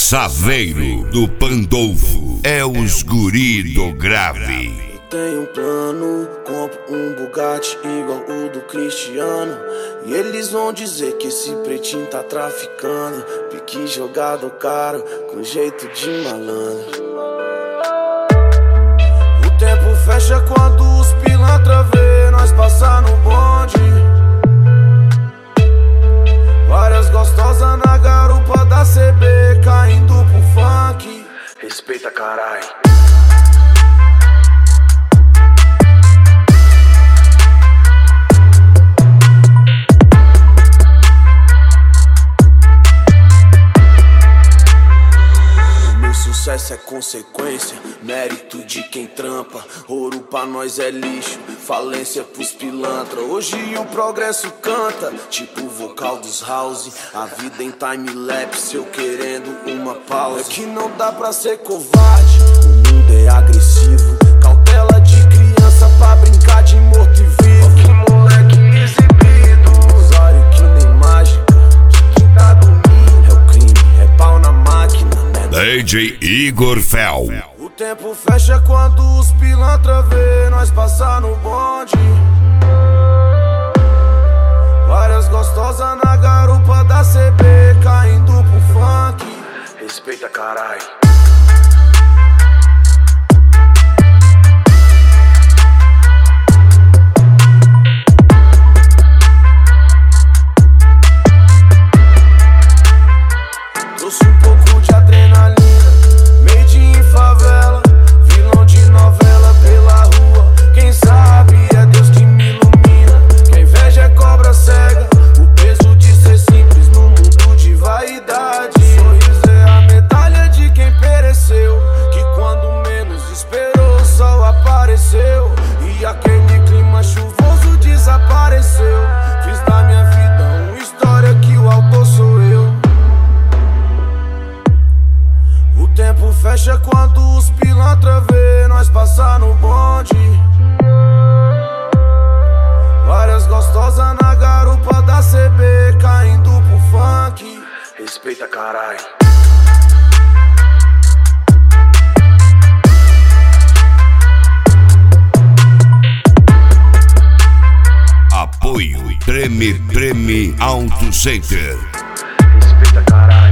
Saveiro do Pandolfo é os guri do grave. Tenho um plano, compro um Bugatti igual o do Cristiano. E eles vão dizer que esse pretinho tá traficando. Pique jogado caro, com jeito de malandro. O tempo fecha quando os pilantra vê nós passar no bonde. Várias gostosas na garupa da CB, caindo pro funk. Respeita, carai. Sucesso é consequência, mérito de quem trampa. Ouro pra nós é lixo, falência pros pilantra. Hoje o progresso canta, tipo o vocal dos house. A vida em time-lapse, eu querendo uma pausa. É que não dá pra ser covarde, o mundo é agressivo. Cautela de criança pra brincar de morto e vivo. Que moleque exibido, usuário que nem mágica. De quem tá dormindo, é o crime, é pau na máquina. DJ Igor Fel. O tempo fecha quando os pilantra vê nós passar no bonde. Várias gostosas na garupa da CB, caindo pro funk. Respeita, carai. Trouxe um pouco de adrenalina, made in favela, vilão de novela pela rua. Quem sabe é Deus que me ilumina, que a inveja é cobra cega, o peso de ser simples no mundo de vaidade. Sorriso é a medalha de quem pereceu, que quando menos esperou o sol apareceu. E aquele clima chuvoso desapareceu. Fiz da minha vida uma história que o autor sou eu. O tempo fecha quando os pilantra vê nós passar no bonde. Várias gostosas na garupa da CB, caindo pro funk. Respeita, carai. Apoio Treme Auto Center. Respeita, carai.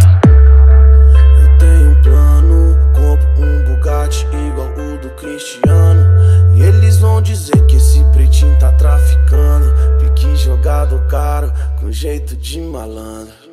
Igual o do Cristiano. E eles vão dizer que esse pretinho tá traficando. Pique jogado caro, com jeito de malandro.